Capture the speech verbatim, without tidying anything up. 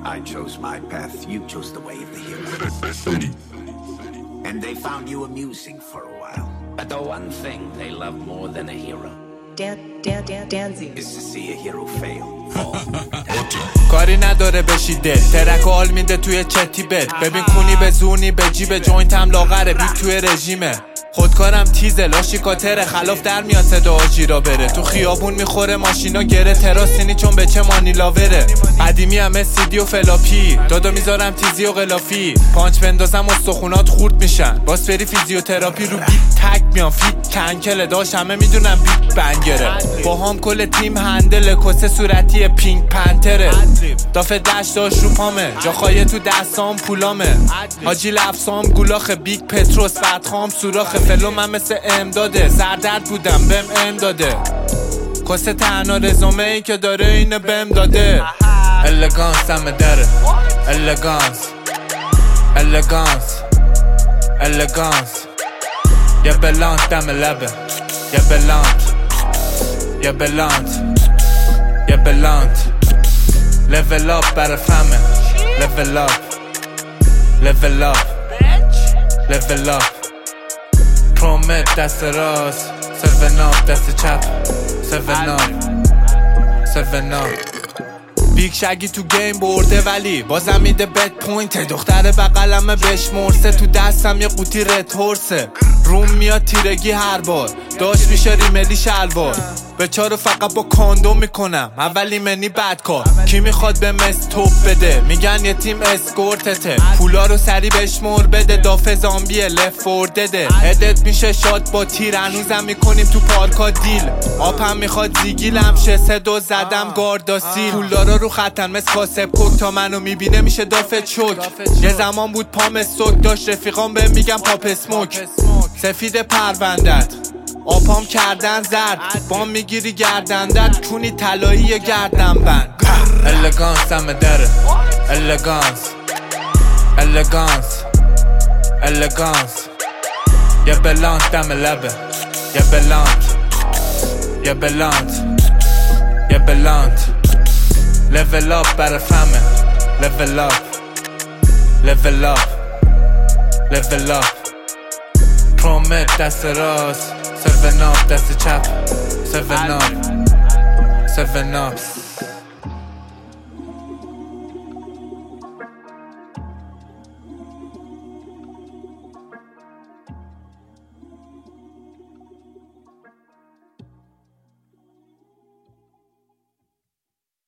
I chose my path, you chose the way of the hero. And they found you amusing for a while. But the one thing they love more than a hero Dan, dan, dan, dancing is to see a hero fail. کاری نداره بشی دل ترک و حال میده توی چتی بد ببین کونی به زونی به جیب جوینتم لاغره بیت توی رژیمه خودکارم تیزه لاشیکاتره خلاف در میاد صدا آجی را بره تو خیابون میخوره ماشینا گره تراسینی چون به چه مانی لاوره قدیمی همه سیدی و فلاپی دادا میذارم تیزی و غلافی پانچ بندازم استخونات خورد میشن باز بری فیزیوتراپی رو بیت تک میان فیت کنکله داش همه میدونم بیت بنگره با هم کل تیم هندل کسه صورتی پینک پنتره دافه دشت داشت رو پامه جاخایه تو دستام پولامه حاجی لفظام گولاخ بیگ پتروس بدخام سوراخ فلو من مثل امداده سردرد بودم بهم ام داده کسه تنها رزومه ای که داره اینو بهم داده الگانس همه داره الگانس الگانس الگانس یه بلانت دم لبه یه بلانت یه بلانت یه بلانت level up برا فهمه level up level up level up پرومت دست راست seven up دست چپ seven up seven up بیگ شگی تو گیم برده ولی بازم میده بد پوینت دختر بغلمه بهش مرسه تو دستم یه قوطی رد هورسه روم میاد تیرگی هر بار داشت میشه ریملی شلوار به چارو فقط با کاندوم میکنم اولی منی بد کار کی میخواد به مس توپ بده میگن یه تیم اسکورتته پولا رو سری بشمور بده دافه زامبیه لفوردده ادت میشه شاد با تیر هنوزم میکنیم تو پارکا دیل آپم میخواد زیگیلم شه سه دو زدم گارداسیل پولدارا رو خطن مثل کاسب کوک تا منو میبینه میشه دافه چوک یه زمان بود پام سوک داشت رفیقام به میگم پاپ اسموک سفید پروندت آپام کردن زرد بام میگیری گردندت کونی طلایی گردن بند الگانس همه داره الگانس الگانس الگانس یه بلانت دم لبه یه بلانت یه بلانت یه بلانت level up برا فهمه level up level up level up پرومت دست راست seven up دست چپ seven up seven up